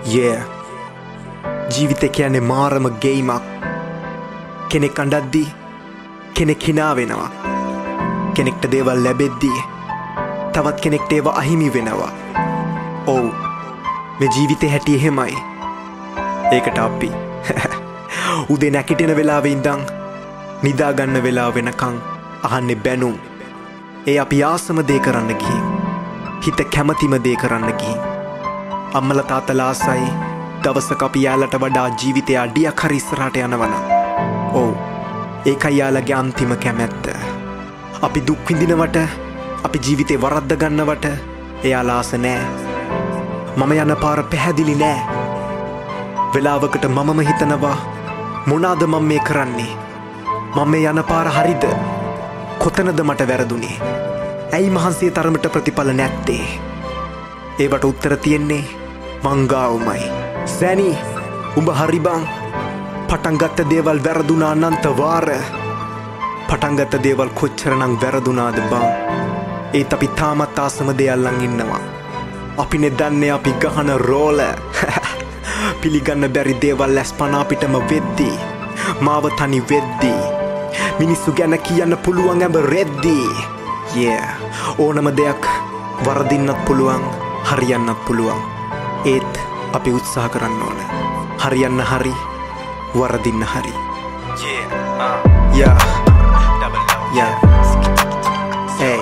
Yeah. ජීවිතේ කියන්නේ මාරම ගේමක්. කෙනෙක් අඬද්දී කෙනෙක් hina වෙනවා. කෙනෙක්ට දේවල් ලැබෙද්දී තවත් කෙනෙක්ට ඒවා අහිමි වෙනවා. ඔව්. මේ ජීවිතේ හැටි එහෙමයි. ඒකට අපි උදේ නැගිටින වෙලාවේ ඉඳන් නිදා ගන්න වෙලාව වෙනකන් අහන්නේ බැනුම්. ඒ අපි ආසම දේ කරන්න ගිහින් හිත කැමතිම දේ කරන්න ගිහින් අම්මලා තාත්තලා ආසයි දවසක අපි යාලට වඩා ජීවිතය අඩියක් හරි ඉස්සරහට යනවනම් ඔව් ඒකයි යාලගේ අන්තිම කැමැත්ත. අපි දුක් විඳිනවට අපි ජීවිතේ වරද්ද ගන්නවට එයාලා ආස නෑ. මම යන පාර පැහැදිලි නෑ. වෙලාවකට මමම හිතනවා මොනවාද මම මේ කරන්නේ? මම මේ යන පාර හරිද? කොතනද මට වැරදුනේ? ඇයි මහන්සිය තරමට ප්‍රතිඵල නැත්තේ? ඒවට උත්තර තියෙන්නේ මංගාවමයි. සැනි උඹ හරි බං. පටන් ගත්ත දේවල් වැරදුනා අනන්ත වාර. පටන් ගත්ත දේවල් කොච්චරනම් වැරදුනාද බං. ඒත් අපි තාමත් ආසම දේයල්ලන් ඉන්නවා. අපිනේ දන්නේ අපි ගහන රෝල. පිළිගන්න බැරි දේවල් ඇස්පන අපිටම වෙද්දී මාව තනි වෙද්දී මිනිස්සු ගැන කියන්න පුළුවන් ඇඹ රෙද්දී. Yeah. ඕනම දෙයක් වරදින්නත් පුළුවන් හරියන්නත් පුළුවන්. ඒත් අපි උත්සාහ කරන්න ඕන හරියන්න හරි වරදින්න හරි. Yeah. Yeah. Hey.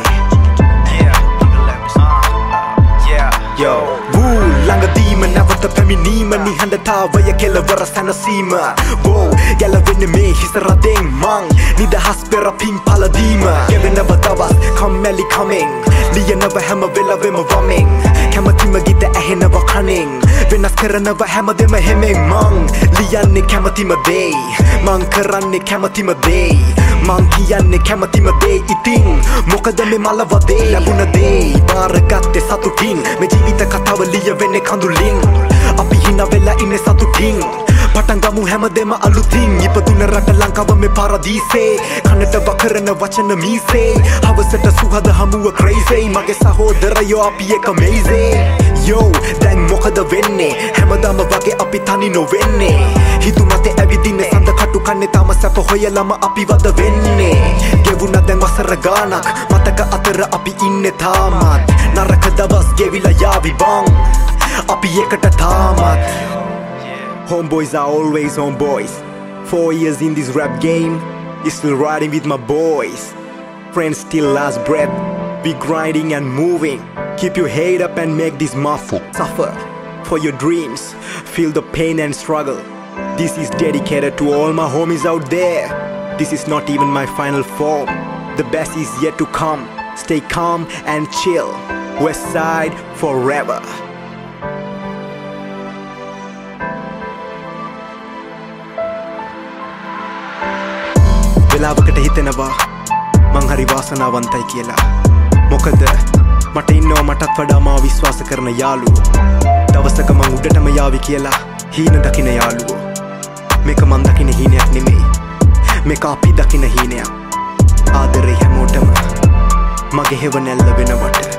Yo. Woo. ළඟදීම නැවත පැමිණීම නිහඬතාවය කෙලවර සැනසීම. Whoa. ගැලවෙන්නේ මේ හිස රදෙන් මං නිදහස් පෙර පින් පලදීම. ගෙවෙනව දවස් කම්මැලි කමෙන් ලියනව හැම වෙලවෙම වමෙන් කැමතිම ගීත ඇහෙනව කනෙන් වෙනස් කරනව හැමදෙම හෙමෙන් මං ලියන්නේ කැමතිම දේ මං කරන්නේ කැමතිම දේ මං කියන්නේ කැමතිම දේ. ඉතින් මොකද මේ මලවදේ ලැබුණ දේ බාරගත්තේ සතුටින්. මේ ජීවිත කතාව ලියවෙන්නේ කඳුලින්. අපි hina වෙලා ඉන්නේ සතුටින්. පටන් ගමු හැමදෙම අලුතින්. ඉපදුන රට ලංකාව මේ පාරදීසේ කනට වකරන වචන මීසේ හවසට සුහද හමුව crazy. මගේ සහෝදරයෝ අපි එක amazing. Yo, දැන් මොකද වෙන්නේ? හැමදාම වගේ අපි තනි නොවෙන්නේ. හිතු මතේ ඇවිදින්නේ සඳ කටු කන්නේ තාම සැප හොයලම අපි වද වෙන්නේ. ගෙවුණා දැන් වසර ගානක් මතක අතර අපි ඉන්නේ තාමත්. නරක දවස් ගෙවිලා යාවි බං අපි එකට තාමත්. Homeboys are always homeboys. 4 years in this rap game, still riding with my boys. Friends still last breath, we grinding and moving. Keep your head up and make this muscle suffer for your dreams. Feel the pain and struggle. This is dedicated to all my homies out there. This is not even my final form. The best is yet to come. Stay calm and chill. West Side forever. වෙලාවකට හිතෙනවා මං හරි වාසනාවන්තයි කියලා. මොකද මට ඉන්නවා මටත් වඩා මාව විශ්වාස කරන යාළුවෝ. දවසක මං උඩටම යාවි කියලා හීන දකින යාළුවෝ. මේක මං දකින හීනයක් නෙමෙයි. මේක අපි දකින හීනයක්. ආදරේ හැමෝටම මගේ හෙවණැල්ල වෙනවට